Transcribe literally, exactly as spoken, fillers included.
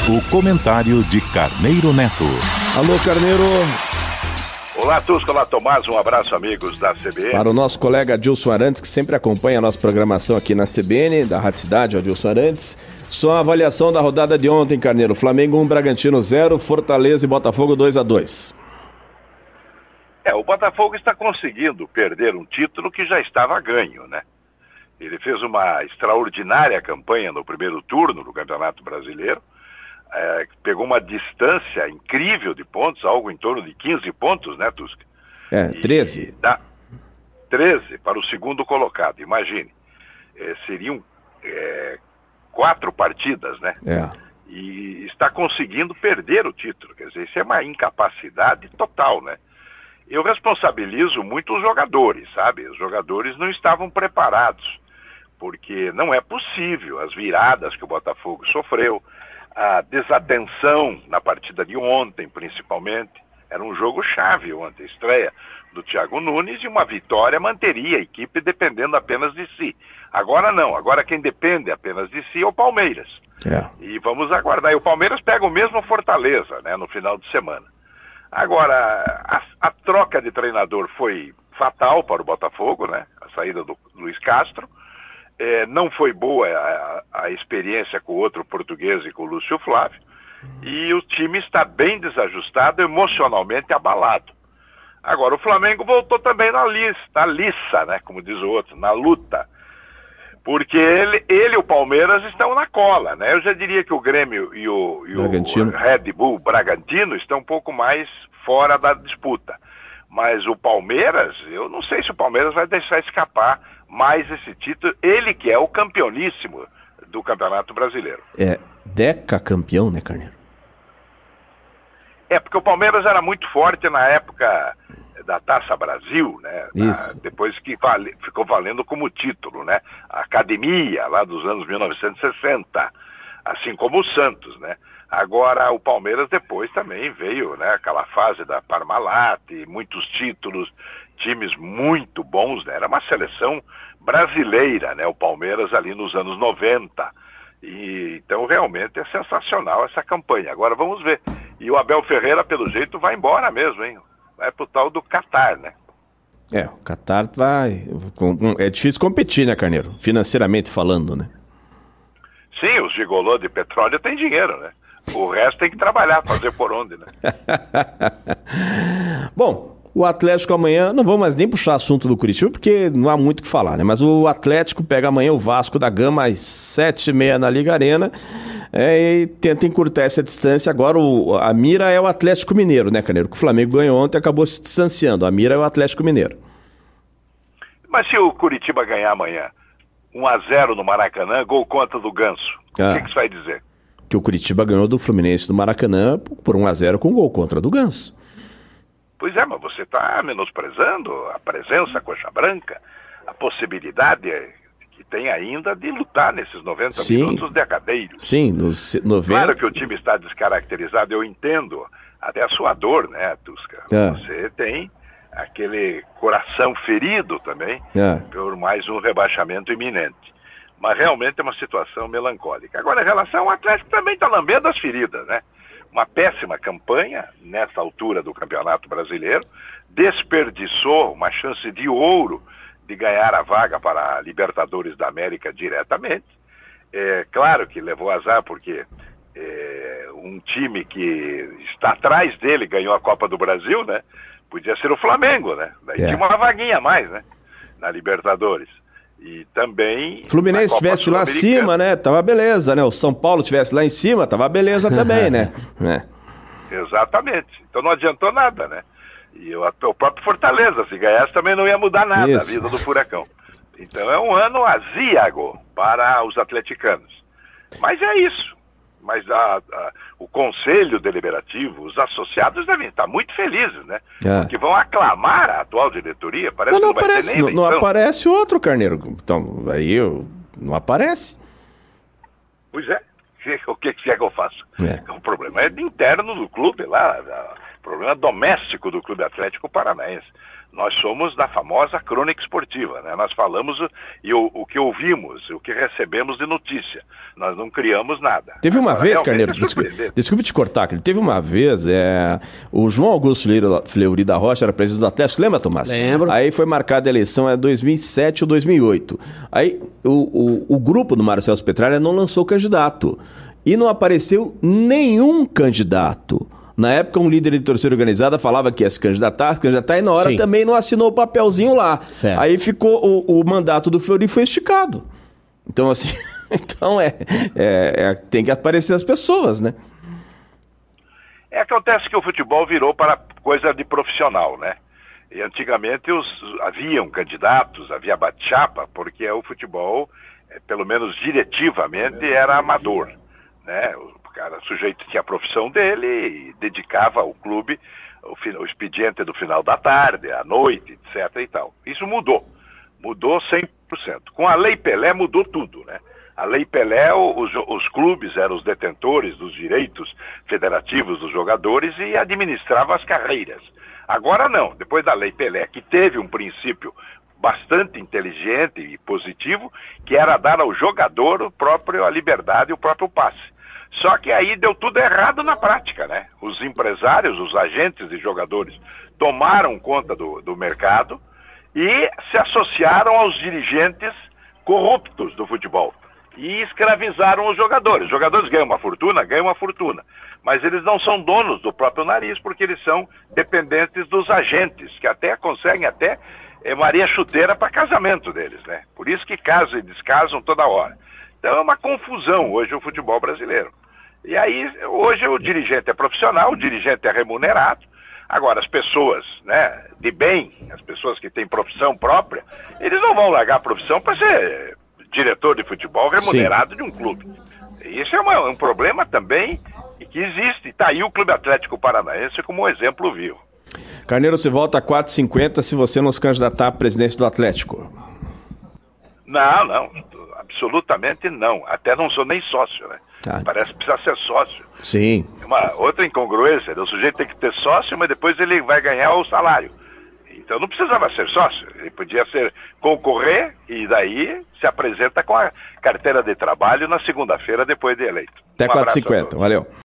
O comentário de Carneiro Neto. Alô, Carneiro. Olá, Tusca, olá, Tomás, um abraço, amigos da C B N. Para o nosso colega Adilson Arantes, que sempre acompanha a nossa programação aqui na C B N, da Rádio Cidade, Adilson Arantes. Só a avaliação da rodada de ontem, Carneiro. Flamengo um, Bragantino zero, Fortaleza e Botafogo dois a dois. É, o Botafogo está conseguindo perder um título que já estava ganho, né? Ele fez uma extraordinária campanha no primeiro turno do Campeonato Brasileiro, é, pegou uma distância incrível de pontos, algo em torno de quinze pontos, né, Tusca? É, treze. Dá treze para o segundo colocado, imagine. É, seriam é, quatro partidas, né? É. E está conseguindo perder o título, quer dizer, isso é uma incapacidade total, né? Eu responsabilizo muito os jogadores, sabe? Os jogadores não estavam preparados, porque não é possível as viradas que o Botafogo sofreu, a desatenção na partida de ontem, principalmente. Era um jogo chave ontem, estreia do Thiago Nunes, e uma vitória manteria a equipe dependendo apenas de si. Agora não, agora quem depende apenas de si é o Palmeiras. É. E vamos aguardar. E o Palmeiras pega o mesmo Fortaleza, né, no final de semana. Agora, a, a troca de treinador foi fatal para o Botafogo, né? A saída do Luiz Castro. É, não foi boa a, a experiência com o outro português e com o Lúcio Flávio. E o time está bem desajustado, emocionalmente abalado. Agora, o Flamengo voltou também na lista, na liça, né? Como diz o outro, na luta. Porque ele, ele e o Palmeiras estão na cola, né? Eu já diria que o Grêmio e o, e o Red Bull Bragantino estão um pouco mais fora da disputa. Mas o Palmeiras, eu não sei se o Palmeiras vai deixar escapar mais esse título. Ele que é o campeoníssimo do Campeonato Brasileiro. É decacampeão, né, Carneiro? É, porque o Palmeiras era muito forte na época da Taça Brasil, né? Isso. Na, depois que vale, ficou valendo como título, né? A Academia, lá dos anos mil novecentos e sessenta, assim como o Santos, né? Agora, o Palmeiras depois também veio, né? Aquela fase da Parmalat, muitos títulos, times muito bons, né? Era uma seleção brasileira, né? O Palmeiras ali nos anos noventa. E, então, realmente é sensacional essa campanha. Agora, vamos ver. E o Abel Ferreira, pelo jeito, vai embora mesmo, hein? Vai pro tal do Qatar, né? É, o Qatar vai... É difícil competir, né, Carneiro? Financeiramente falando, né? Sim, os gigolô de petróleo têm dinheiro, né? O resto tem que trabalhar, fazer por onde, né? Bom, o Atlético amanhã... Não vamos mais nem puxar assunto do Curitiba, porque não há muito o que falar, né? Mas o Atlético pega amanhã o Vasco da Gama às sete e meia na Liga Arena... É, e tenta encurtar essa distância. Agora o, a mira é o Atlético Mineiro, né, Carneiro? Que o Flamengo ganhou ontem e acabou se distanciando. A mira é o Atlético Mineiro. Mas se o Curitiba ganhar amanhã um a zero no Maracanã, gol contra do Ganso, ah, o que, que isso vai dizer? Que o Curitiba ganhou do Fluminense do Maracanã por um a zero com gol contra do Ganso. Pois é, mas você está menosprezando a presença coxa branca, a possibilidade que tem ainda de lutar nesses noventa Sim. minutos derradeiros. Sim, nos noventa... Claro que o time está descaracterizado, eu entendo até a sua dor, né, Tusca? É. Você tem aquele coração ferido também, é. por mais um rebaixamento iminente. Mas realmente é uma situação melancólica. Agora, em relação ao Atlético, também está lambendo as feridas, né? Uma péssima campanha nessa altura do Campeonato Brasileiro, desperdiçou uma chance de ouro de ganhar a vaga para a Libertadores da América diretamente. É claro que levou azar porque é, um time que está atrás dele ganhou a Copa do Brasil, né? Podia ser o Flamengo, né? Daí é. tinha uma vaguinha a mais, né? Na Libertadores. E também... Fluminense estivesse lá acima, né? Tava beleza, né? O São Paulo estivesse lá em cima, tava beleza também, né? É. Exatamente. Então não adiantou nada, né? E o, o próprio Fortaleza, se ganhasse, também não ia mudar nada Isso. a vida do Furacão. Então é um ano azíago para os atleticanos. Mas é isso. Mas a, a, o Conselho Deliberativo, os associados devem estar muito felizes, né? É. Porque vão aclamar a atual diretoria. Parece não, não, que não aparece, vai ter nem não, não eleição. aparece outro, Carneiro. Então, aí eu, não aparece. Pois é. O que, que é que eu faço? É. O problema é interno do clube lá. problema doméstico do Clube Atlético Paranaense. Nós somos da famosa crônica esportiva, né? Nós falamos o, e o, o que ouvimos, o que recebemos de notícia. Nós não criamos nada. Teve uma Agora, vez, Carneiro, desculpe, desculpe te cortar, teve uma vez, é, o João Augusto Fleury da Rocha era presidente do Atlético, lembra, Tomás? Lembro. Aí foi marcada a eleição, é dois mil e sete ou dois mil e oito. Aí o, o, o grupo do Mário Celso Petralha não lançou candidato. E não apareceu nenhum candidato. Na época, um líder de torcida organizada falava que ia se candidatar, se candidatar, e na hora Sim. também não assinou o papelzinho lá. Certo. Aí ficou, o, o mandato do Fleury foi esticado. Então, assim, então é, é, é, tem que aparecer as pessoas, né? É, acontece que o futebol virou para coisa de profissional, né? E antigamente os, haviam candidatos, havia bate-chapa, porque o futebol, pelo menos diretivamente, era amador, né? O cara, o sujeito tinha a profissão dele e dedicava ao clube o, o expediente do final da tarde, à noite, etc e tal. Isso mudou, mudou cem por cento. Com a Lei Pelé mudou tudo, né? A Lei Pelé, os, os clubes eram os detentores dos direitos federativos dos jogadores e administravam as carreiras. Agora não, depois da Lei Pelé, que teve um princípio bastante inteligente e positivo, que era dar ao jogador o próprio, a liberdade e o próprio passe. Só que aí deu tudo errado na prática, né? Os empresários, os agentes de jogadores tomaram conta do, do mercado e se associaram aos dirigentes corruptos do futebol e escravizaram os jogadores. Os jogadores ganham uma fortuna, ganham uma fortuna, mas eles não são donos do próprio nariz porque eles são dependentes dos agentes, que até conseguem até é, Maria Chuteira para casamento deles, né? Por isso que casam e descasam toda hora. Então é uma confusão hoje o futebol brasileiro. E aí, hoje o dirigente é profissional, o dirigente é remunerado. Agora, as pessoas, né, de bem, as pessoas que têm profissão própria, eles não vão largar a profissão para ser diretor de futebol remunerado Sim. de um clube. Isso é uma, um problema também que existe. Está aí o Clube Atlético Paranaense como um exemplo vivo. Carneiro, você volta a quatro e cinquenta se você não se candidatar à presidência do Atlético. Não, não. Absolutamente não. Até não sou nem sócio, né? Ah, Parece que precisa ser sócio. Sim. Uma outra incongruência, o sujeito tem que ter sócio, mas depois ele vai ganhar o salário. Então não precisava ser sócio, ele podia ser concorrer e daí se apresenta com a carteira de trabalho na segunda-feira depois de eleito. Até um quatro e cinquenta, valeu.